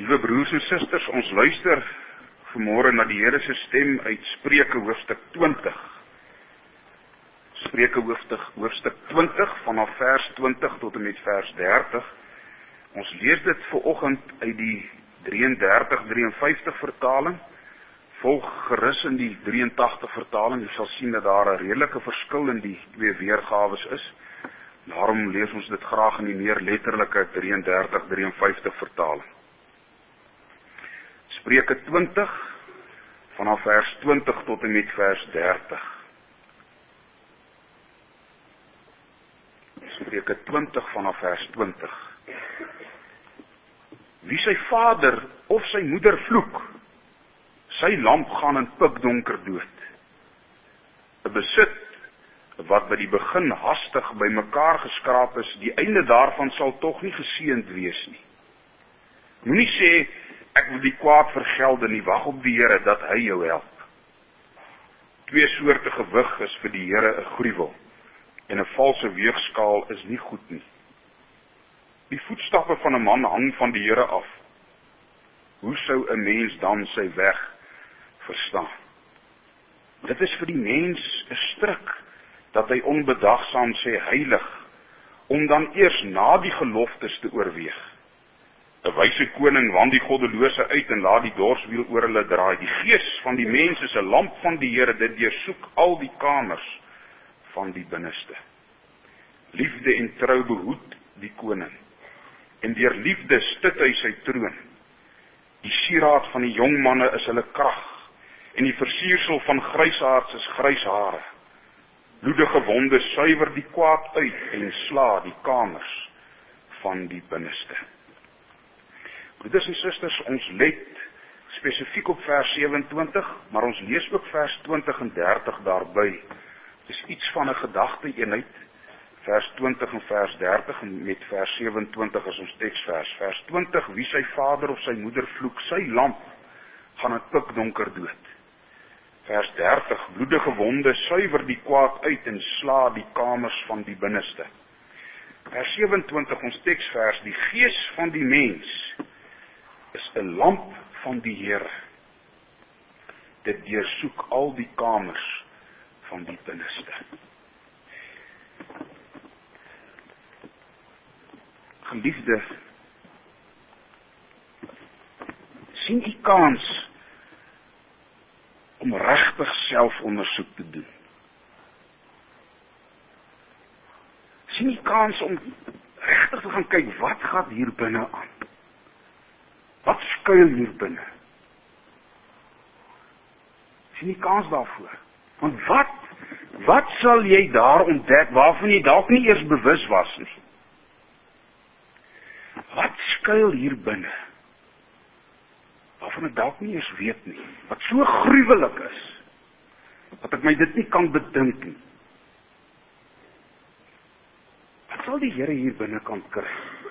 Liewe broers en susters, ons luister vanmôre na die Here se stem uit Spreuke hoofstuk 20. Spreuke hoofstuk 20 vanaf vers 20 tot en met vers 30. Ons lees dit vanoggend uit die 33-53 vertaling. Volg gerus in die 83 vertaling. Jy sal sien dat daar 'n redelike verskil in die twee weergawe is. Daarom lees ons dit graag in die meer letterlike 33-53 vertaling. Spreuke 20 vanaf vers 20 tot en met vers 30. Spreuke 20 vanaf vers 20. Wie sy vader of sy moeder vloek, sy lamp gaan in pikdonker dood. 'n Besit wat by die begin hastig bymekaar geskraap is, die einde daarvan sal tog nie geseënd wees nie. Moenie sê, ek wil die kwaad vergelde nie, wag op die Here dat hy jou help. Twee soorte gewig is vir die Here 'n gruwel, en 'n valse weegskaal is nie goed nie. Die voetstappe van 'n man hang van die Here af. Hoe sou 'n mens dan sy weg verstaan? Dit is vir die mens 'n stryk, dat hy onbedagsaam sê heilig, om dan eers na die geloftes te oorweeg. 'n Wyse koning wan die goddelose uit en laat die dorswiel oor hulle draai. Die gees van die mens is 'n lamp van die Here, dit deursoek al die kamers van die binneste. Liefde en trou behoed die koning, en deur liefde stit hy sy troon. Die sieraad van die jong manne is hulle krag, en die versiersel van grysaards is grys hare. Bloedige wonde suiwer die kwaad uit en sla die kamers van die binneste. Broeders en susters, ons let spesifiek op vers 27, maar ons lees ook vers 20 en 30 daarby. Dis iets van 'n gedagte-eenheid, vers 20 en vers 30, en met vers 27 is ons teksvers. Vers 20, wie sy vader of sy moeder vloek, sy lamp gaan in pikdonker dood. Vers 30, bloedige wonde suiwer die kwaad uit en sla die kamers van die binneste. Vers 27, ons teksvers, die gees van die mens is 'n lamp van die Here. Dit deursoek al die kamers van die binneste. Geliefde, sien u kans om regtig selfondersoek te doen? Sien u kans om regtig te gaan kyk, wat gaan hier binne aan? Wat skuil hier binne? Sien u kans daarvoor? Want wat sal jy daar ontdek, waarvan jy dalk nie eers bewus was nie? Wat skuil hier binne? Waarvan ek dalk nie eers weet nie. Wat so gruwelik is, dat ek my dit nie kan bedink nie. Wat sal die Here hier binnekant kry?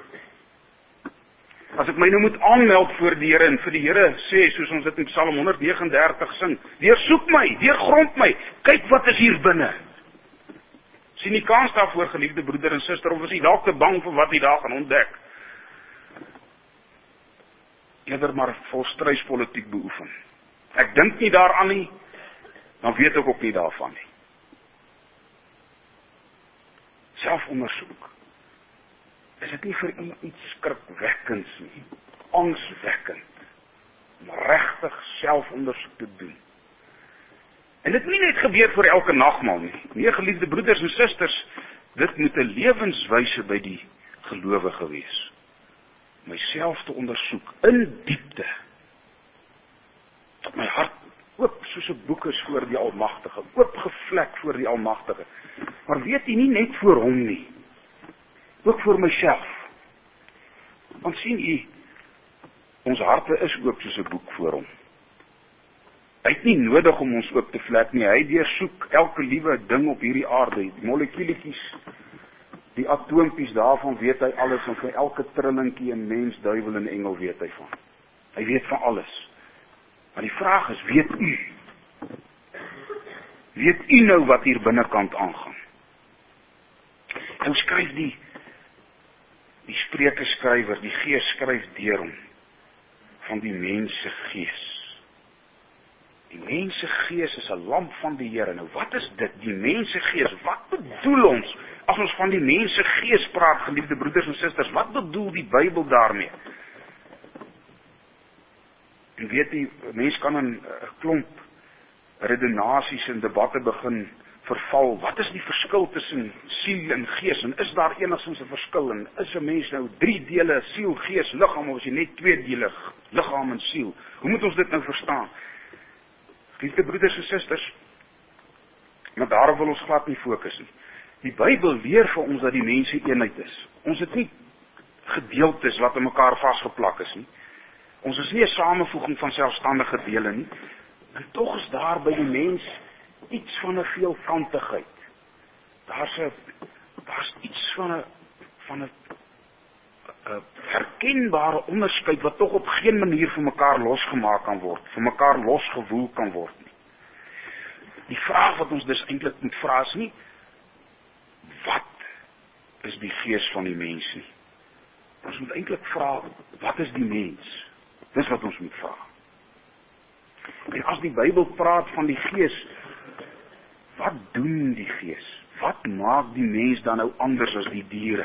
As ek my nou moet aanmeld voor die Here en vir die Here sê, soos ons dit in Psalm 139 sing, deursoek my, deurgrond my, kyk wat is hier binne. Sien die kans daarvoor, geliefde broeder en suster, of is jy dalk te bang vir wat jy daar gaan ontdek? Eerder maar volstruispolitiek beoefen. Ek dink nie daaraan nie, dan weet ek ook nie daarvan nie. Selfondersoek. Is dit nie vir u iets skrikwekkends nie, angswekkend, om regtig selfondersoek te doen? En dit moet nie net gebeur vir elke nagmaal nie. Nee, geliefde broeders en susters, dit moet 'n lewenswyse by die gelowige wees. Myself te ondersoek, in diepte, dat my hart oop soos 'n boek is voor die Almagtige, oopgevlek voor die Almagtige. Maar weet jy, nie net voor hom nie, ook vir myself. Want sien u, ons harte is oop soos 'n boek voor hom. Hy het nie nodig om ons oop te vlek nie, hy deursoek elke liewe ding op hierdie aarde, die molekulietjies, die atoompies, daarvan weet hy alles, en vir elke trillinkie en mens, duiwel en engel weet hy van. Hy weet van alles. Maar die vraag is, weet u? Weet u nou wat hier binnekant aangaan? Nou skryf die Spreuke skrywer, die Gees skryf deur hom. van die mens se gees. Die mens se gees is 'n lamp van die Here. Nou wat is dit? Die mens se gees. Wat bedoel ons as ons van die mens se gees praat, geliefde broeders en susters? Wat bedoel die Bybel daarmee? En weet jy, mens kan in 'n klomp redenasies en debatte begin verval. Wat is die verskil tussen siel en gees? En is daar enigstens 'n verskil? En is 'n mens nou 3 dele, siel, gees, liggaam, of is jy net 2-delig, liggaam en siel? Hoe moet ons dit nou verstaan? Liefde broeders en susters, maar daarop wil ons glad nie fokus nie. Die Bybel leer vir ons dat die mens 'n eenheid is. Ons het nie gedeeltes wat aan mekaar vasgeplak is nie. Ons is nie 'n samevoeging van selfstandige dele nie. En tog is daar by die mens iets van 'n veelkantigheid. Daar's iets van 'n herkenbare onderskeid wat tog op geen manier vir mekaar losgemaak kan word, vir mekaar losgewoel kan word nie. Die vraag wat ons dus eintlik moet vra is nie, wat is die gees van die mens nie? Ons moet eintlik vra, wat is die mens? Dis wat ons moet vra. En as die Bybel praat van die gees, wat doen die gees? Wat maak die mens dan nou anders as die diere?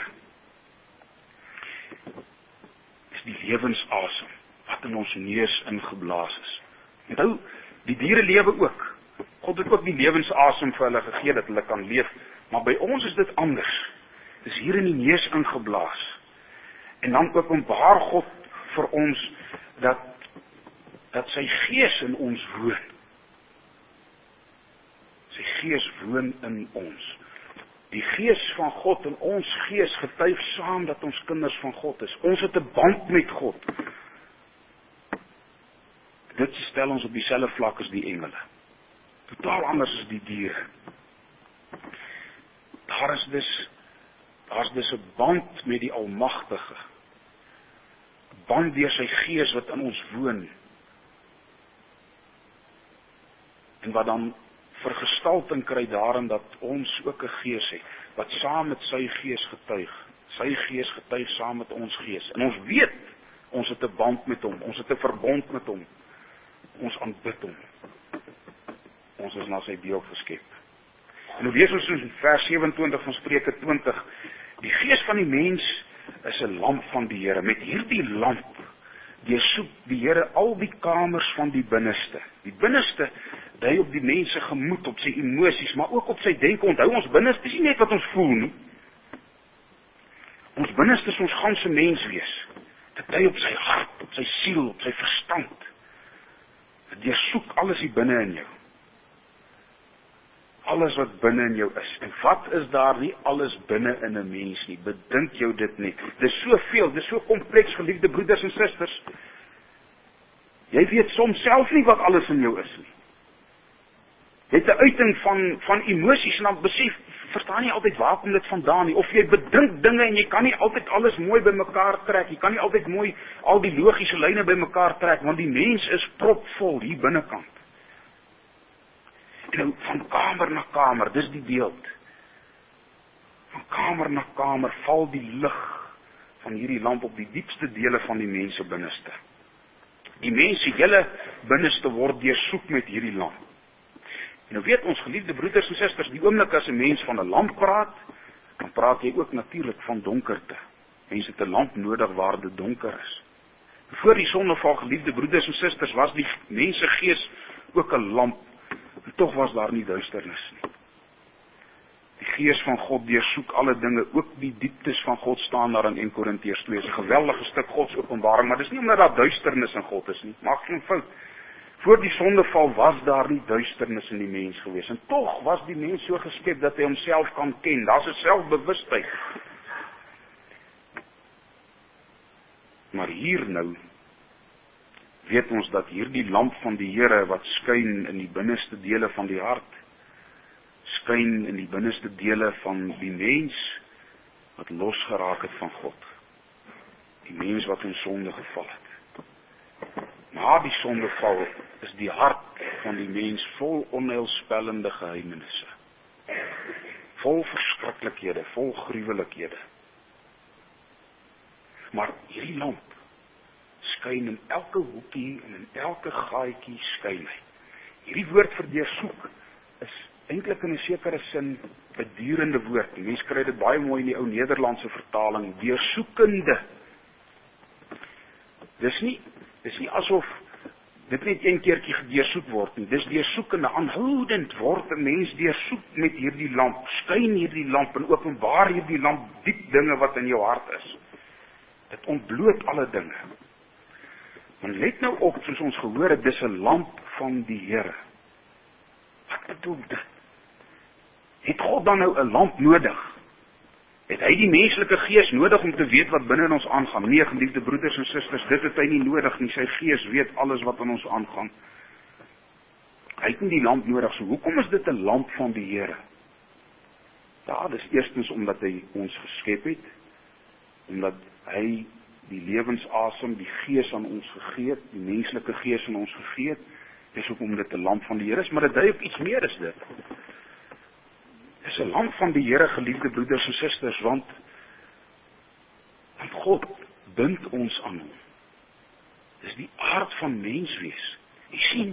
Is die lewensasem wat in ons neus ingeblaas is. Onthou, die diere lewe ook. God het ook die lewensasem vir hulle gegee dat hulle kan leef, maar by ons is dit anders. Dit is hier in die neus ingeblaas. En dan openbaar God vir ons dat sy gees in ons woon. Sy gees woon in ons. Die gees van God en ons gees getuig saam dat ons kinders van God is. Ons het 'n band met God. Dit stel ons op dieselfde vlak as die engele. Totaal anders as die diere. Daar's dus 'n band met die Almagtige. 'n Band deur sy gees wat in ons woon. En wat dan vergestalting kry daarin dat ons ook 'n gees het, wat saam met sy gees getuig. Sy gees getuig saam met ons gees. En ons weet, ons het 'n band met hom, ons het 'n verbond met hom. Ons aanbid hom. Ons is na sy beeld geskep. En nou lees ons in vers 27 van Spreuke 20, die gees van die mens is 'n lamp van die Here. Met hierdie lamp deursoek die Here al die kamers van die binneste. Die binneste dui op die mens se gemoed, op sy emosies, maar ook op sy denke. Onthou, ons binneste is nie net wat ons voel nie. Ons binneste is ons ganse menswees. Dit dui op sy hart, op sy siel, op sy verstand. Dit deursoek alles hier binne in jou. Alles wat binne in jou is. En wat is daar nie alles binne in 'n mens nie? Bedink jou dit net. Dis soveel, dis so kompleks, geliefde broeders en susters. Jy weet soms self nie wat alles in jou is nie. Jy het 'n uiting van emosies en dan besef, verstaan nie altyd waar kom dit vandaan nie. Of jy bedink dinge en jy kan nie altyd alles mooi bymekaar trek. Jy kan nie altyd mooi al die logiese lyne bymekaar trek, want die mens is propvol hier binnekant. En nou, van kamer na kamer, dis die beeld. Van kamer na kamer val die lig van hierdie lamp op die diepste dele van die mens se binneste. Die mens se hele binneste word deursoek met hierdie lamp. En nou weet ons, geliefde broeders en susters, die oomblik as 'n mens van 'n lamp praat, dan praat jy ook natuurlik van donkerte. Mense het 'n lamp nodig waar dit donker is. Voor die sondeval, geliefde broeders en susters, was die mens se gees ook 'n lamp. En tog was daar nie duisternis nie. Die gees van God deursoek alle dinge, ook die dieptes van God staan daar in 1 Korintiërs 2. Dit is 'n geweldige stuk Godsopenbaring, maar dis nie omdat daar duisternis in God is nie. Maak geen fout. Voor die sondeval was daar nie duisternis in die mens gewees. En tog was die mens so geskep dat hy homself kan ken. Daar's 'n selfbewustheid. Maar hier nou weet ons dat hierdie lamp van die Here wat skyn in die binneste dele van die hart, skyn in die binneste dele van die mens wat losgeraak het van God. Die mens wat in sonde geval het. Na die sondeval is die hart van die mens vol onheilspellende geheimenisse. Vol verskriklikhede, vol gruwelikhede. Maar hierdie lamp skyn in elke hoekie en in elke gaatjie skyn hy. Hierdie woord vir deursoek is eintlik in 'n sekere sin 'n durende woord. Die mense kry dit baie mooi in die ou Nederlandse vertaling, deursoekende. Dis nie asof dit net een keertjie gedeursoek word nie. Dis deursoekende, aanhoudend word 'n mens deursoek met hierdie lamp. Skyn hierdie lamp en openbaar hierdie lamp diep dinge wat in jou hart is. Dit ontbloot alle dinge. Maar let nou op, soos ons gehoor het, dis 'n lamp van die Here. Wat bedoel dit? Het God dan nou 'n lamp nodig? Het hy die menslike gees nodig om te weet wat binne in ons aangaan? Nee, geliefde broeders en susters, dit het hy nie nodig nie. Sy gees weet alles wat in ons aangaan. Hy het nie die lamp nodig. So hoekom is dit 'n lamp van die Here? Ja, dis eerstens omdat hy ons geskep het, omdat hy die lewensasem, die gees aan ons gegee het, die menslike gees aan ons gegee het. Dis hoekom dit 'n lamp van die Here is, maar dit dui op iets meer as dit. Dis 'n lamp van die Here, geliefde broeders en susters, want God bind ons aan hom. Dis die aard van menswees. Jy sien,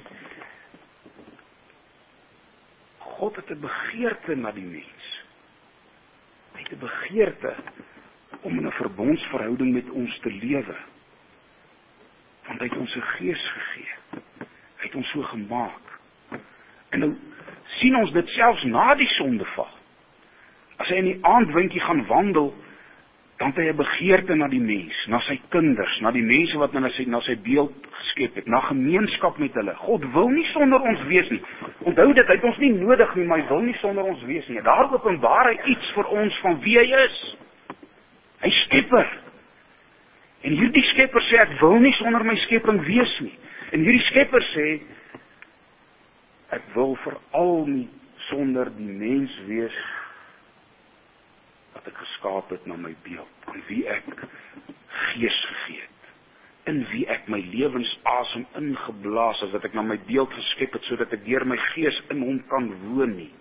God het 'n begeerte na die mens. Hy het 'n begeerte om in 'n verbondsverhouding met ons te lewe. Want hy het ons 'n gees gegee. Hy het ons so gemaak. En nou sien ons dit selfs na die sondeval. As hy in die aandwindjie gaan wandel, dan het hy 'n begeerte na die mens, na sy kinders, na die mense wat na sy beeld geskep het, na gemeenskap met hulle. God wil nie sonder ons wees nie. Onthou dit, hy het ons nie nodig nie, maar hy wil nie sonder ons wees nie. Daar openbaar hy iets vir ons van wie hy is. Hy skepper. En hierdie skepper sê, ek wil nie sonder my skepping wees nie. En hierdie skepper sê, ek wil veral nie sonder die mens wees wat ek geskaap het na my beeld, aan wie ek gees gegee het, in wie ek my lewensasem ingeblaas het, dat ek na my beeld geskep het, sodat ek deur my gees in hom kan woon nie.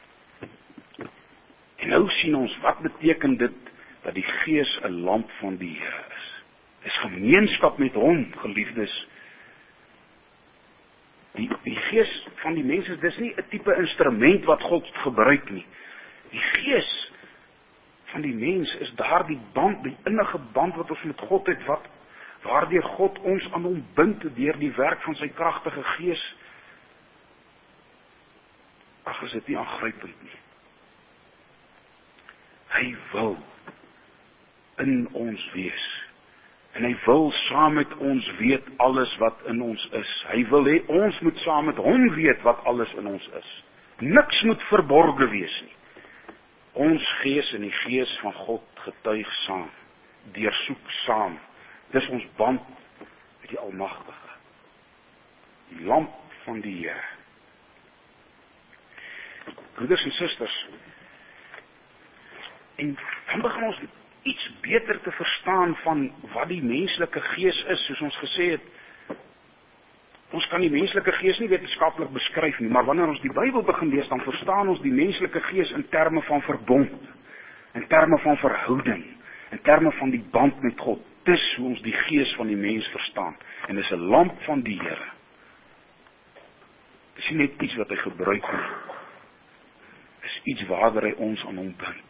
En nou sien ons, wat beteken dit, dat die gees 'n lamp van die Here is. Dis gemeenskap met hom, geliefdes. Die gees van die mens, dis nie 'n tipe instrument wat God gebruik nie. Die gees van die mens is daardie band, die innige band wat ons met God het, waardeur God ons aan hom bind deur die werk van sy kragtige gees. Ag, is dit nie aangrypend nie. Hy wil in ons wees. En hy wil saam met ons weet alles wat in ons is. Hy wil hê ons moet saam met hom weet wat alles in ons is. Niks moet verborge wees nie. Ons gees en die gees van God getuig saam, deursoek saam. Dis ons band met die Almagtige. Die lamp van die Here. Broeders en susters, en dan begin ons iets beter te verstaan van wat die menslike gees is, soos ons gesê het. Ons kan die menslike gees nie wetenskaplik beskryf nie, maar wanneer ons die Bybel begin lees, dan verstaan ons die menslike gees in terme van verbond, in terme van verhouding, in terme van die band met God. Dis hoe ons die gees van die mens verstaan. En dis 'n lamp van die Here. Dis nie net iets wat hy gebruik nie. Dis iets waardeur hy ons aan hom bind.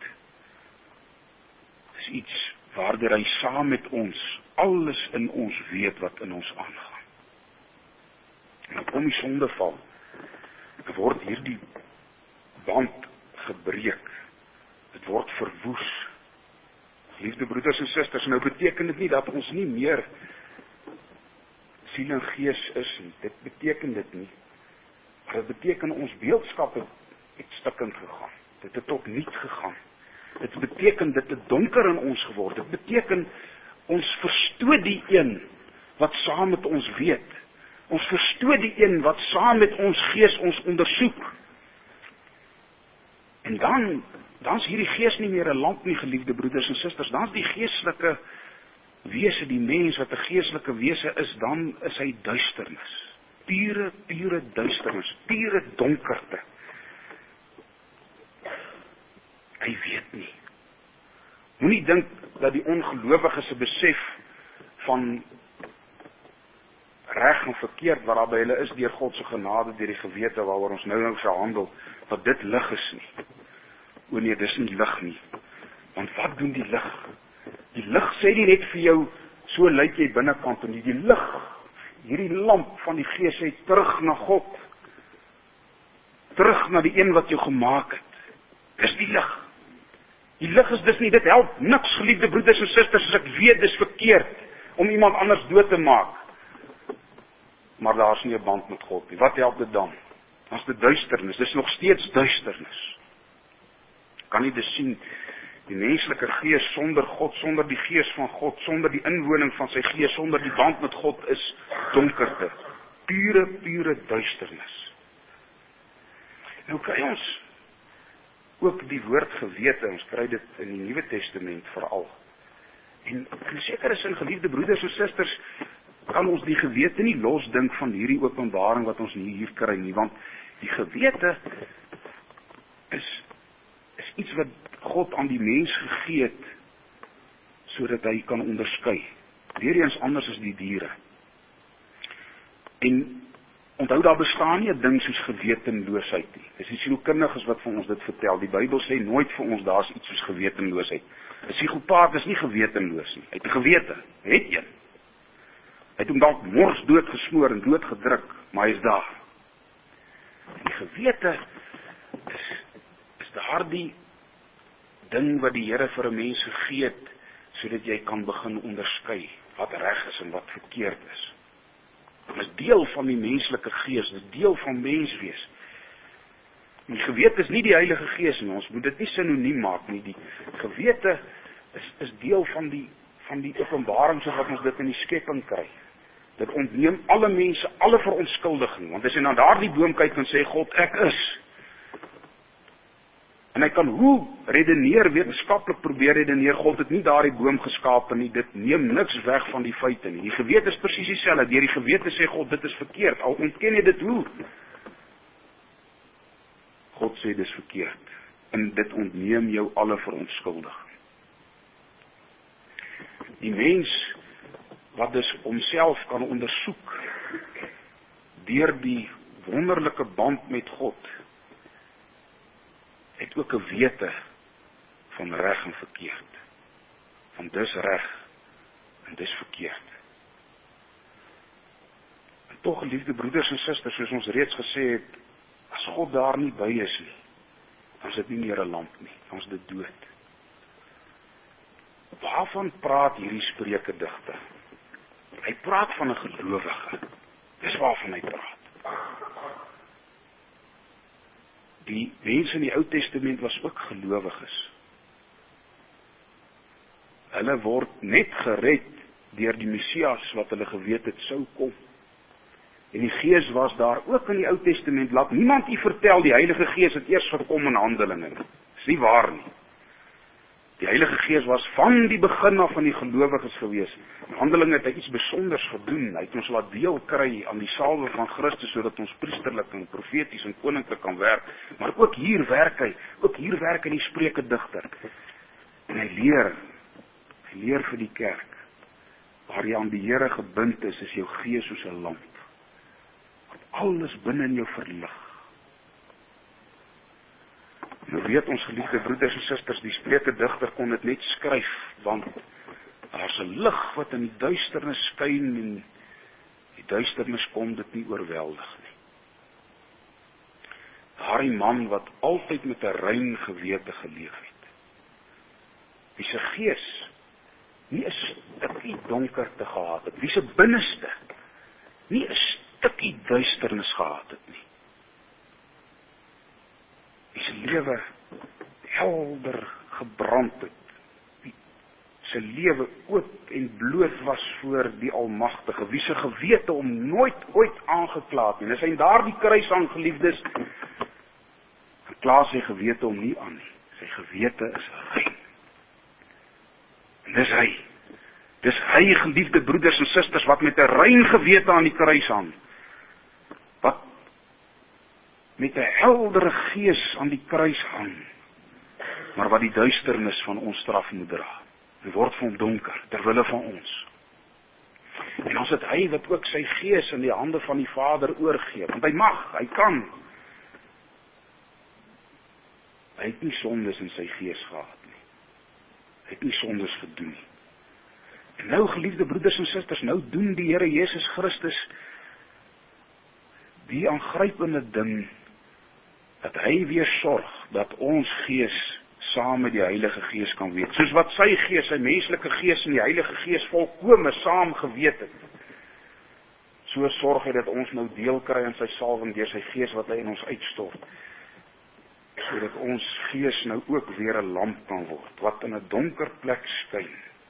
Dis iets waardeur hy saam met ons alles in ons weet wat in ons aangaan. En om die sondeval word hierdie band gebreek. Dit word verwoes. Liefde broeders en susters, nou beteken dit nie dat ons nie meer siel en gees is nie. Dit beteken dit nie. Maar dit beteken ons beeldskap het stukkend gegaan. Dit het tot niet gegaan. Dit beteken dit het donker in ons geword. Dit beteken ons verstoot die een wat saam met ons weet. Ons verstoot die een wat saam met ons gees ons ondersoek. En dan is hierdie gees nie meer 'n lamp nie, geliefde broeders en susters. Dan is die geestelike wese, die mens wat 'n geestelike wese is, dan is hy duisternis. Pure duisternis, pure donkerte. Hy weet nie. Moenie dink dat die ongelowige se besef van reg en verkeerd wat daar by hulle is deur God se genade, deur die gewete waaroor ons nou verhandel, dat dit lig is nie. O nee, dis nie lig nie. Want wat doen die lig? Die lig sê nie net vir jou, so lyk jy binnekant, en die lig, hierdie lamp van die Gees sê terug na God, terug na die een wat jou gemaak het. Dis die lig. Die lig is dis nie, dit help niks, geliefde broeders en susters, as ek weet dis verkeerd om iemand anders dood te maak. Maar daar is nie 'n band met God nie. Wat help dit dan? As dit duisternis, dis nog steeds duisternis. Kan nie dis sien, die menslike gees sonder God, sonder die Gees van God, sonder die inwoning van sy Gees, sonder die band met God is donkerte. Pure duisternis. Nou kry ons ook die woord gewete, ons kry dit in die Nuwe Testament veral. En seker is in geliefde broeders en susters, kan ons die gewete nie losdink van hierdie openbaring wat ons hier kry nie, want die gewete is iets wat God aan die mens gegee het, sodat hy kan onderskei. Weereens anders as die diere. En onthou, daar bestaan nie 'n ding soos gewetenloosheid nie. Dis die sielkundiges wat vir ons dit vertel. Die Bybel sê nooit vir ons daar's iets soos gewetenloosheid. 'n Psigopaat is nie gewetenloos nie. Hy het 'n gewete, het een. Hy het hom dalk mors dood gesmoor en dood gedruk, maar hy is daar. En die gewete is daardie ding wat die Here vir 'n mens gegee het, sodat jy kan begin onderskei wat reg is en wat verkeerd is. Dit is deel van die menslike gees, dit is deel van menswees. Die gewete is nie die Heilige Gees nie, ons moet dit nie sinoniem maak nie. Die gewete is deel van die openbaring soos wat ons dit in die skepping kry. Dit ontneem alle mense, alle verontskuldiging, want as jy na daardie boom kyk en sê God, ek is. En hy kan hoe redeneer, wetenskaplik probeer redeneer, God het nie daardie boom geskape nie, dit neem niks weg van die feite nie. Die gewete is presies dieselfde, deur die gewete sê God, dit is verkeerd, al ontken jy dit hoe? God sê dit is verkeerd, en dit ontneem jou alle verontskuldiging. Die mens, wat dus homself kan ondersoek, deur die wonderlike band met God, het ook 'n wete van reg en verkeerd. Van dis reg en dis verkeerd. En tog, liefde broeders en susters, soos ons reeds gesê het, as God daar nie by is nie, dan is dit nie meer 'n lamp nie, dan is dit dood. Waarvan praat hierdie Spreuke digter? Hy praat van 'n gelowige. Dis waarvan hy praat. Die mense in die Ou Testament was ook gelowiges. Hulle word net gered deur die Messias wat hulle geweet het sou kom. En die Gees was daar ook in die Ou Testament. Laat niemand u vertel die Heilige Gees het eers gekom in Handelinge. Dis nie waar nie. Die Heilige Gees was van die begin af van die gelowiges gewees. In Handelinge het hy iets besonders gedoen. Hy het ons laat deel kry aan die salwe van Christus, sodat ons priesterlik en profeties en koninklik kan werk. Maar ook hier werk hy die Spreuke digter. En hy leer vir die kerk. Waar jy aan die Here gebind is jou gees soos 'n lamp. Wat alles binne in jou verlig. Nou weet ons, geliefde broeders en susters, die Spreuke digter kon dit net skryf, want daar's 'n lig wat in die duisternis skyn en die duisternis kon dit nie oorweldig nie. Daardie man wat altyd met 'n rein gewete geleef het, wie se gees nie 'n stukkie donkerte gehad het, wie se binneste nie 'n stukkie duisternis gehad het nie. Wie se lewe helder gebrand het, wie se lewe oop en bloot was voor die Almagtige, wie se gewete hom nooit ooit aangekla het nie. En as hy in daardie kruis aangeliefdes, kla sy gewete hom nie aan nie. Sy gewete is rein. En dis hy, geliefde broeders en susters, wat met 'n rein gewete aan die kruis hang, wat met 'n heldere gees aan die kruis hang, maar wat die duisternis van ons straf moet dra. Dit word vir hom donker, terwille van ons. En ons het hy wat ook sy gees in die hande van die Vader oorgee, want hy mag, hy kan. Hy het nie sondes in sy gees gehad nie. Hy het nie sondes gedoen nie. En nou, geliefde broeders en susters, nou doen die Here Jesus Christus die aangrypende ding, dat hy weer sorg, dat ons gees saam met die Heilige Gees kan weet. Soos wat sy gees, sy menslike gees en die Heilige Gees volkome saam geweet het. So sorg hy dat ons nou deel kry aan sy salwing deur sy gees wat hy in ons uitstort. Sodat ons gees nou ook weer 'n lamp kan word, wat in 'n donker plek skyn.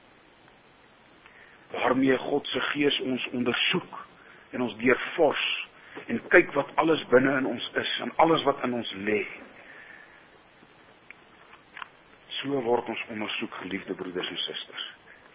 Waarmee God se gees ons ondersoek en ons deurvors en kyk wat alles binne in ons is en alles wat in ons lê. So word ons ondersoek, geliefde broeders en susters.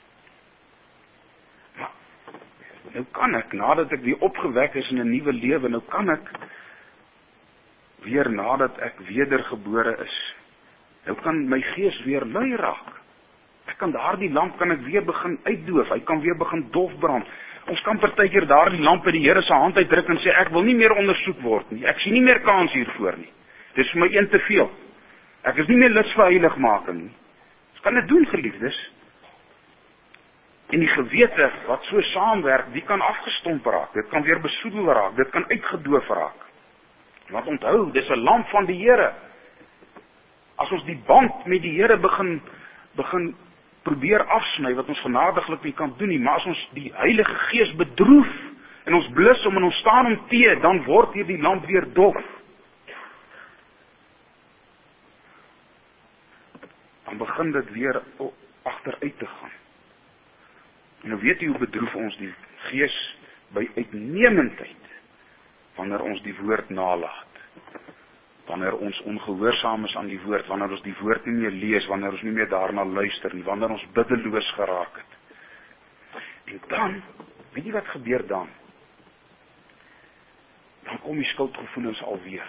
Maar nou kan ek, nadat ek weer opgewek is in 'n nuwe lewe, nou kan ek weer nadat ek wedergebore is, nou kan my gees weer lui raak. Ek kan daardie lamp kan ek weer begin uitdoof, hy kan weer begin dofbrand. Ons kan partykeer daardie lamp uit die Here se hand uitdruk en sê, ek wil nie meer ondersoek word nie, ek sien nie meer kans hiervoor nie. Dit is vir my een te veel. Ek is nie meer lus vir heiligmaking nie. Ons kan dit doen, geliefdes. En die gewete wat so saamwerk, die kan afgestomp raak, dit kan weer besoedel raak, dit kan uitgedoof raak. Want onthou, dis 'n lamp van die Here. As ons die band met die Here begin probeer afsny, wat ons genadiglik nie kan doen nie, maar as ons die Heilige Gees bedroef, en ons blus om en ons staan om tee, dan word hier die lamp weer dof. Dan begin dit weer agteruit te gaan. En nou weet jy hoe bedroef ons die Gees by uitnemendheid, wanneer ons die woord nalat, wanneer ons ongehoorsaam is aan die woord, wanneer ons die woord nie meer lees, wanneer ons nie meer daarna luister nie, wanneer ons biddeloos geraak het. En dan, weet jy wat gebeur dan? Dan kom die skuldgevoelens alweer.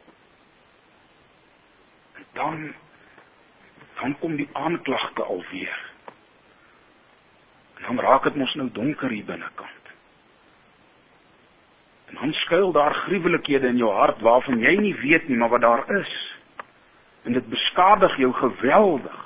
En dan kom die aanklagte alweer. En dan raak het mos nou donker hier binnekant. En dan skuil daar gruwelikhede in jou hart waarvan jy nie weet nie, maar wat daar is. En dit beskadig jou geweldig.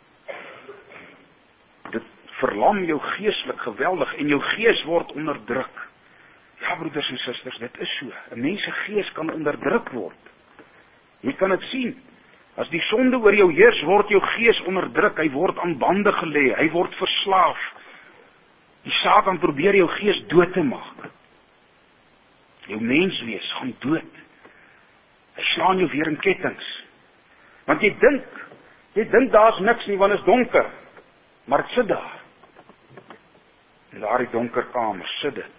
Dit verlam jou geestelik geweldig en jou gees word onderdruk. Ja, broeders en susters, dit is so. 'n Mens se gees kan onderdruk word. Jy kan dit sien. As die sonde oor jou heers, word jou gees onderdruk. Hy word aan bande gelê, hy word verslaaf. Die Satan probeer jou gees dood te maak. Jou menswees gaan dood. Hy slaan jou weer in kettings. Want jy dink daar's niks nie, want is donker. Maar dit sit daar. In daardie donker kamer sit dit.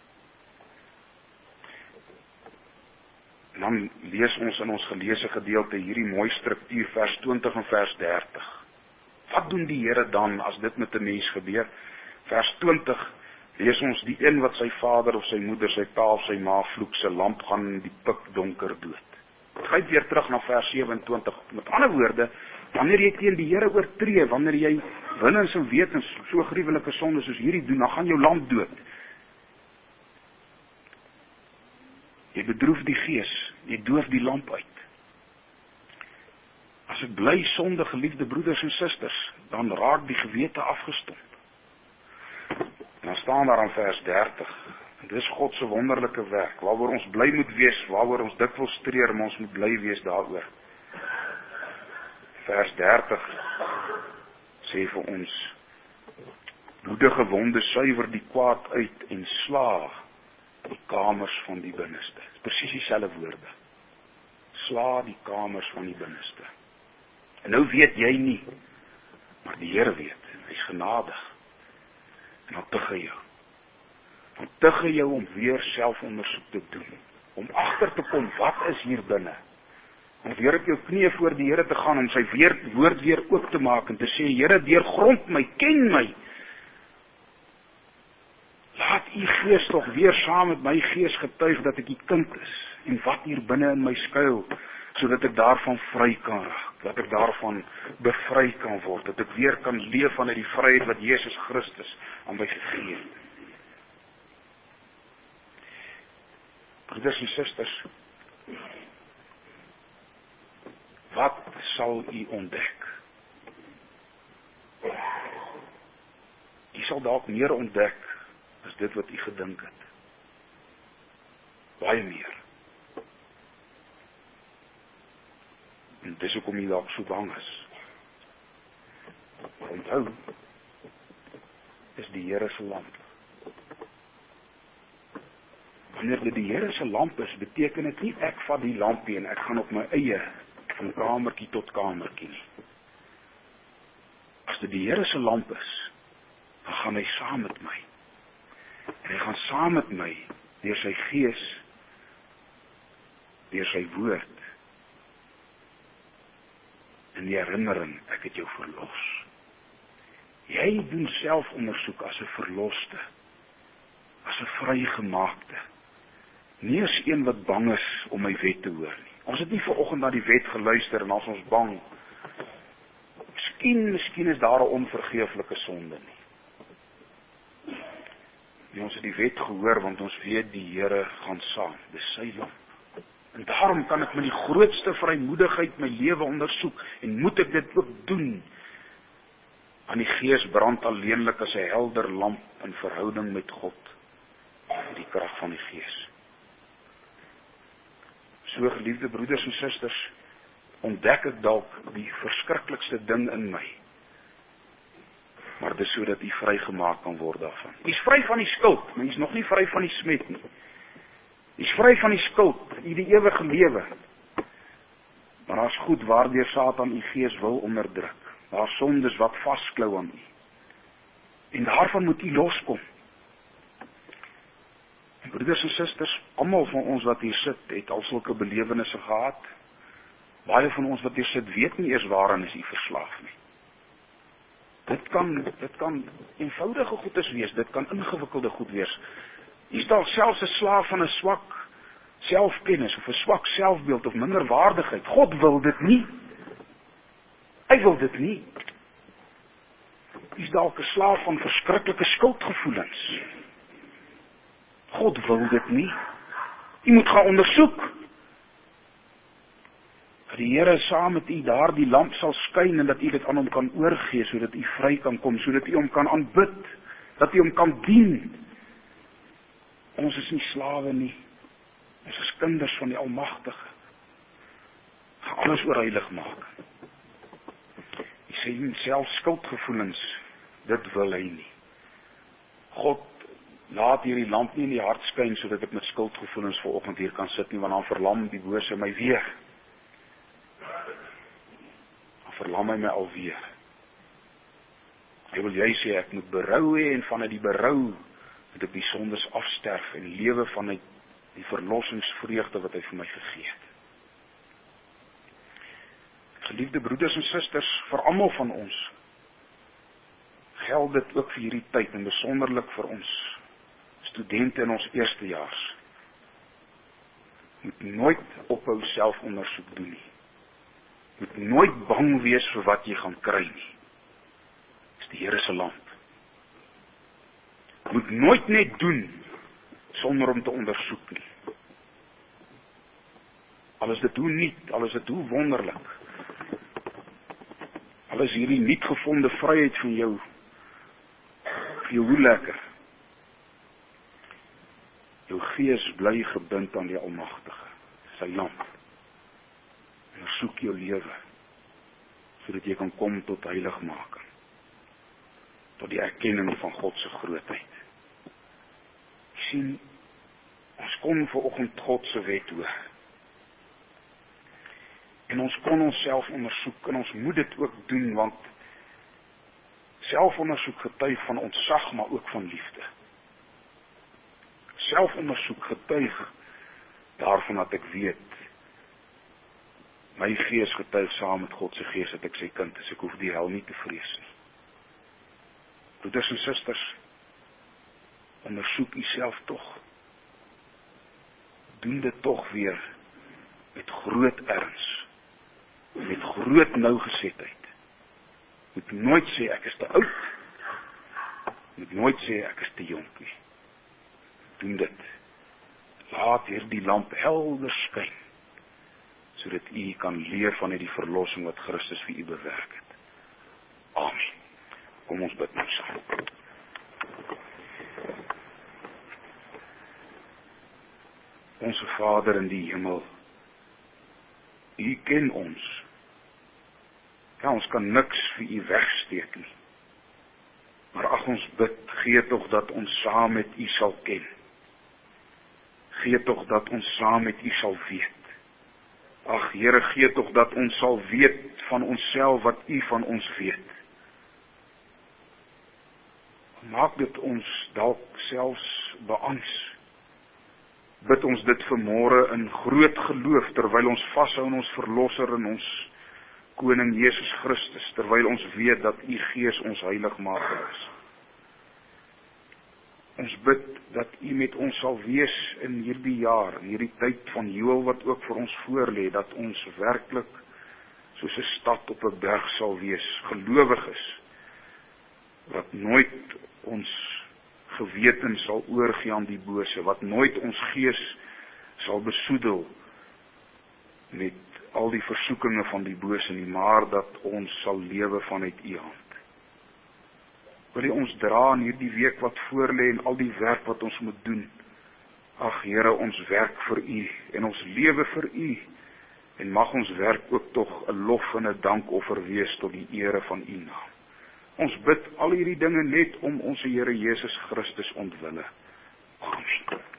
En dan lees ons in ons geleesde gedeelte hierdie mooi struktuur, vers 20 en vers 30. Wat doen die Here dan as dit met 'n mens gebeur? Vers 20 lees ons die een wat sy vader of sy moeder, sy pa of sy ma vloek, se lamp gaan in die pikdonker dood. Kyk weer terug na vers 27. Met ander woorde, wanneer jy teen die Here oortree, wanneer jy willens en wetens so gruwelike sonde soos hierdie doen, dan gaan jou lamp dood. Jy bedroef die gees, jy doof die lamp uit. As ek bly sonde, geliefde broeders en susters, dan raak die gewete afgestomp. En dan staan daar aan vers 30, en dis God se wonderlike werk, waaroor ons bly moet wees, waaroor ons dikwels treur, maar ons moet bly wees daaroor. Vers 30 sê vir ons, bloedige wonde suiwer die kwaad uit en sla die kamers van die binneste. Presies dieselfde woorde. Sla die kamers van die binneste. En nou weet jy nie, maar die Here weet, hy is genadig. En dan tug hy jou. Dan tug hy jou om weer selfondersoek te doen. Om agter te kom, wat is hier binne? Om weer op jou knieë voor die Here te gaan, om sy woord weer oop te maak en te sê, Here, deurgrond my, ken my. Laat u gees tog weer saam met my gees getuig dat ek die kind is. En wat hier binne in my skuil, sodat ek daarvan vry kan raak. Dat ek daarvan bevry kan word. Dat ek weer kan leef vanuit die vryheid wat Jesus Christus aan my gegee het. Broeders en susters, wat sal u ontdek? U sal dalk meer ontdek as dit wat u gedink het. Baie meer. En dis hoekom u dalk so bang is. Maar onthou, is die Here se lamp. Wanneer dit die Here se lamp is, beteken dit nie ek vat die lampie en ek gaan op my eie van kamertjie tot kamertjie nie. As dit die Here se lamp is, dan gaan hy saam met my. En hy gaan saam met my deur sy gees, deur sy woord, in die herinnering, ek het jou verlos. Jy doen selfondersoek as 'n verloste, as 'n vrygemaakte. Nie as een wat bang is om my wet te hoor nie. Ons het nie vanoggend na die wet geluister en as ons bang. Miskien is daar 'n onvergeeflike sonde nie. En ons het die wet gehoor want ons weet die Here gaan saam. Dis sy lamp. En daarom kan ek met die grootste vrymoedigheid my lewe ondersoek en moet ek dit ook doen. Want die Gees brand alleenlik as 'n helder lamp in verhouding met God, met die krag van die Gees. So geliefde broeders en susters, ontdek ek dalk die verskriklikste ding in my. Maar dis sodat u vrygemaak kan word daarvan. U is vry van die skuld, maar u is nog nie vry van die smet nie. U is vry van die skuld, u die ewige lewe. Maar daar's goed waardeur Satan u gees wil onderdruk. Daar's sondes wat vasklou aan u. En daarvan moet u loskom. En broeders en susters, almal van ons wat hier sit, het al sulke belewennisse gehad. Baie van ons wat hier sit, weet nie eers waaraan is u verslaaf nie. Dit kan eenvoudige goedes wees, dit kan ingewikkelde goed wees. U is dalk selfs 'n slaaf van 'n swak selfkennis of 'n swak selfbeeld of minderwaardigheid. God wil dit nie. Hy wil dit nie. U is dalk 'n slaaf van verskriklike skuldgevoelens. God wil dit nie. U moet gaan ondersoek. Dat die Here saam met u daardie lamp sal skyn en dat u dit aan hom kan oorgee, sodat u vry kan kom, sodat u hom kan aanbid, dat u hom kan dien. Ons is nie slawe nie. Ons is kinders van die Almagtige. Gaan alles oorheilig maak. Hy sê self skuldgevoelens, dit wil hy nie. God laat hierdie lamp nie in die hart skyn, sodat ek met skuldgevoelens vanoggend hier kan sit nie, want dan verlam die bose my weer. Dan verlam hy my alweer. Hy wil jy sê, ek moet berou hê, en vanuit die berou moet ek die sondes afsterf, en lewe vanuit die verlossingsvreugde wat hy vir my gegee het. Geliefde broeders en susters, vir almal van ons, geld dit ook vir hierdie tyd, en besonderlik vir ons studente in ons eerstejaars. Moet nooit ophou selfondersoek doen nie. Moet nooit bang wees vir wat jy gaan kry nie. Dis die Here se lamp. Moet nooit net doen sonder om te ondersoek nie. Al is dit hoe nuut, al is dit hoe wonderlik. Al is hierdie nuut gevonde vryheid van jou, vir jou hoe lekker. Jou gees bly gebind aan die Almagtige, sy lamp. Ondersoek jou lewe, sodat jy kan kom tot heiligmaking, tot die erkenning van God se grootheid. Sien, ons kon vanoggend God se wet hoor. En ons kon onsself ondersoek, en ons moet dit ook doen, want selfondersoek getuig van ontzag, maar ook van liefde. Selfondersoek getuig daarvan dat ek weet, my gees getuig saam met God se gees dat ek sy kind is, ek hoef die hel nie te vrees nie. Broeders en susters, ondersoek uself tog. Doen dit tog weer met groot erns, met groot nougesetheid. Moet nooit sê ek is te oud, moet nooit sê ek is te jonk nie. Doen dit. Laat hierdie lamp helder skyn, sodat u kan leef vanuit die verlossing wat Christus vir u bewerk het. Amen. Kom ons bid nou saam. Onse Vader in die hemel, u ken ons. Ja, ons kan niks vir u wegsteek nie. Maar ag, ons bid, gee tog dat ons saam met u sal ken. Gee tog dat ons saam met u sal weet. Ag Here, gee tog dat ons sal weet van onsself wat u van ons weet. Maak dit ons dalk selfs beangs. Bid ons dit vanmôre in groot geloof, terwyl ons vashou in ons verlosser en ons Koning Jesus Christus, terwyl ons weet dat u Gees ons heiligmaker is. Ons bid dat u met ons sal wees in hierdie jaar, in hierdie tyd van Joël wat ook vir ons voorlê, dat ons werklik soos 'n stad op 'n berg sal wees, gelowiges, wat nooit ons geweten sal oorgee aan die bose, wat nooit ons gees sal besoedel met al die versoekinge van die bose nie, maar dat ons sal lewe vanuit u hand. Wil u ons dra in hierdie week wat voorlê en al die werk wat ons moet doen. Ag Here, ons werk vir u en ons lewe vir u, en mag ons werk ook tog 'n lof en 'n dankoffer wees tot die ere van u naam. Ons bid al hierdie dinge net om ons Here Jesus Christus ontwille. Amen.